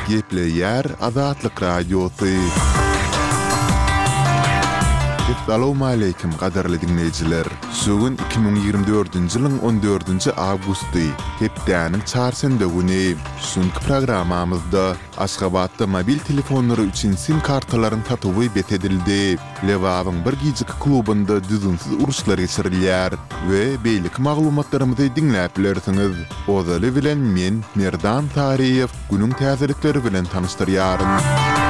Gepleyer Azatlyk Radiosu. Assalamu alaykum qadarly dinleyijiler. Sögün 2024-nji ýylyň 14-nji awgusty, hepdäniň çarşamba güni. Şunky programamyzda Aşgabatda mobil telefonlary üçin sim kartalaryň tatywy betedildi. Lewabyň bir gijik klubunda düzünsiz uruşlar geçirilýär we beýlik maglumatlarymyzy dinläp bilersiňiz. Ozaly bilen men Merdan Tariýew günüň täzelikleri bilen tanıştyrýarym.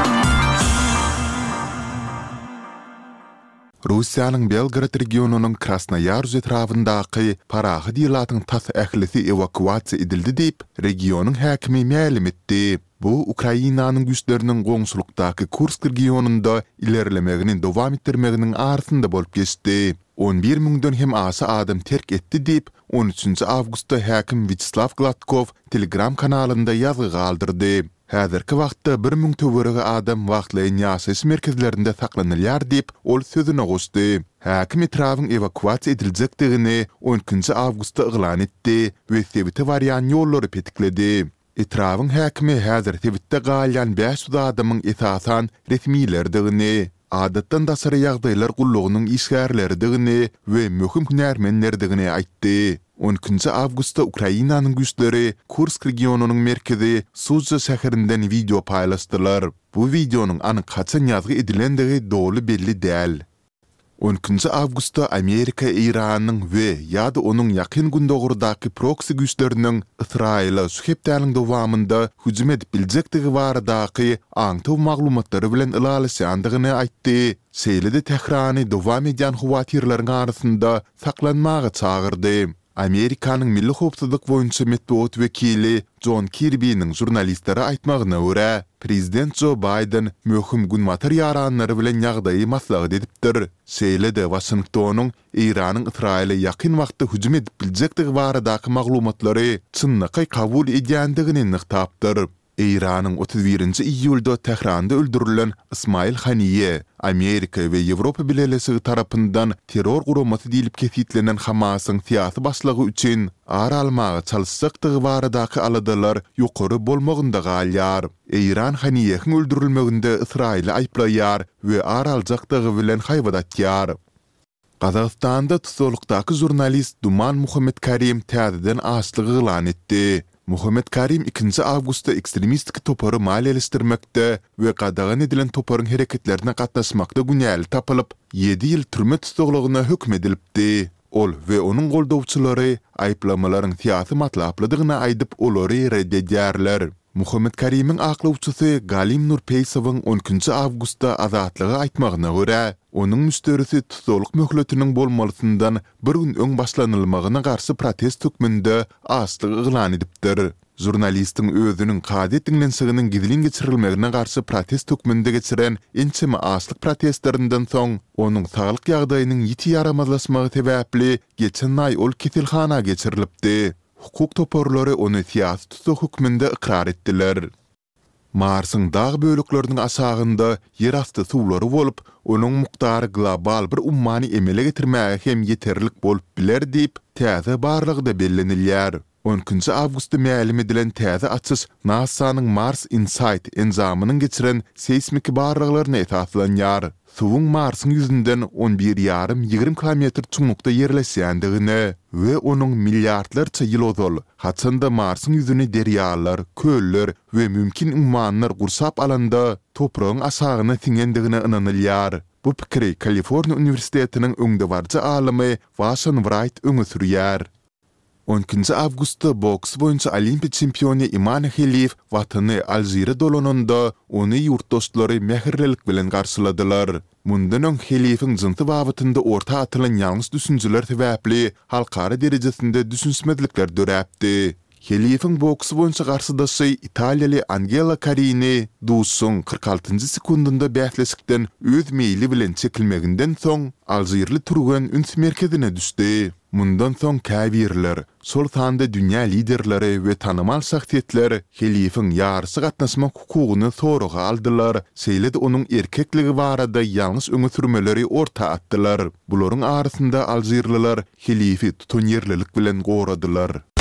Russiýanyň Belgrad regionunyň Krasnoyarsk etrafyndaky parahy diýlatyň tas ählisi evakuasiýa edildi diýip regionyň häkimi ma'lum etdi. Bu Ukrainanyň güýçleriniň goňşulukdaky Kursk regionunda ilerlemegini dowam etdirmeginiň arasynda bolup geçdi. 11.000-den hem aşy adam terk etdi diýip 13-nji awgustda häkim Vyacheslav Gladkov Telegram kanalynda ýazy galdyrdy. Häzirki wagtda 1000 töwerege adam wagtlaýan ýaşaýyş merkezlerinde saklanylýar diýip ol sözüne goşdy. Häkim etrawyň evakuasiýa ediljekdigini 12-nji awgustda eglan etdi we Twitter'de barýan ýollary petikledi. Etrawyň häkimi häzir Twitter'de galýan 500 adamyň esasan resmiýlerdigini, adatdan daşary ýagdaýlar gullugynyň işgärlerdigini we möhüm hünärmenlerdigini aýtdy. 12-nji awgustda Ukrainanyň güýçleri Kursk regionunyň merkezi Suzha şäherinden video paýlaşdylar. Bu videonyň anyk kaçan ýazgy edilendigi dogry belli däl. 12-nji awgustda Amerika Iranyň we ýa-da onuň ýakyn gündogurdaky proxy güýçleriniň Israila şühepdäliň dowamında hüjüm edip biljekdigi baradaky aňtaw maglumatlary bilen ýalyşandygyny aýtdy. Seýlede Tehrany dowam edýän huwatirlaryň arasynda saklanmagy çagyrdy. Amerikanyň Milli Howpsuzlyk boýunça metbuat wekili John Kirby'niň jurnalistlere aýtmagyna görä, Prezident Joe Biden möhüm gün materiýallary bilen ýagdaýy maslahat edipdir. Seýlede Washingtonyň Iranyň Israila ýakyn wagtda hüjüm edip biljekdigi baradaky maglumatlary çynnyky kabul edýändigini nyktapdyr. İran'ın 31 iyulda Tehranda öldürülen İsmail Haniye, Amerika ve Avrupa Birleşigi tarapyndan terror guramasy diýilip kesitlenen Hamasyň siýasy başlygy üçin ar almagy çalyşjakdygy baradaky aladalar ýokary bolmagynda galýar. İran Haniyeň öldürilmeginde İsrail aýplaýar we ar aljakdygy bilen haýbadatýar. Gazagstanda tutulukdaky jurnalist Duman Muhammed Karim täzeden açlygy elan etdi. Muhammed Karim 2-nji awgustda ekstremistik topary maliýeleşdirmekde we gadagan edilen toparyň hereketlerine gatnaşmakda günäli tapylyp 7 ýyl türme tutuglygyna hökm edilipdi. Ol we onuň goldawçylary aýplamalaryň siýasy matlaplydygyna aýdyp olary reddedýärler. Muhammed Karim'iň aklawçysy Galim Nurpeysowyň 12-nji awgustda azatlygy aýtmagyna görä, onuň müsterisi tutuluk möhletiniň bolmalysyndan bir gün öň başlanylmagyna garşy protest hükmünde açlyk eglan edipdir. Jurnalistiň özüniň kadet dinlensiginiň gizlin geçirilmegine garşy protest hükmünde geçiren ençeme açlyk protestlerinden soň onuň saglyk ýagdaýynyň ýiti ýaramazlaşmagy sebäpli geçen aý ol kesilhana geçirilipdi. Hukuk toparlary onu siýasy tutuk hükmünde ikrar etdiler. Marsyň dag bölükleriniň aşagynda ýerasty suwlary bolup, onuň muktary global bir ummany emele getirmäge hem ýeterlik bolup biler diýip täze barlygy da bellenilýär. 12-nji awgustda ma'lum edilen täze açyş NASA-nyň Mars Insight enzamynyň geçiren seismik barlyklaryna esaslanýar. Suwuň Marsyň ýüzünden 11,5-20 kilometr çuňlukda ýerleşýändigini we onuň milliardlarça ýyl ozal, haçanda Marsyň ýüzüni derýalar, köller we mümkin ummanlar gursap alanda topragyň aşagyna siňendigine inanylýar. Bu pikiri Kaliforniýa Universitetiniň öňdewarjy alamy Wasson Wright öňe sürýär. 12-nji awgustda boks boýunça olimpiya çempiony Iman Heliyev watany Alжира dolananda ony ýurtdoşlary mehirlilik bilen garşyladylar. Mundan öň Heliyewiň jynty wagtynda orta atylan ýalňyş düşünjeler sebäpli halkara derejesinde düşünsmezlikler döräpdi. Heliyewiň boks boýunça garşydaşy Italiýaly Angela Carini duýsun 46-njy sekundynda bähleşikden öz meýli bilen çekilmeginden soň Alжирli turgan üns merkezine düşdi. Mundan soň käbirler, sol sanda dünýä liderleri we tanymal şahsiýetler Heliyewiň ýarşy gatnaşmak hukugyny soraga aldylar. Seýlede onuň erkekligi barada ýalňyş öňe sürmeleri orta atdylar. Bularyň arasynda Alжирliler Heliyewi tutan ýerlilik bilen goradylar.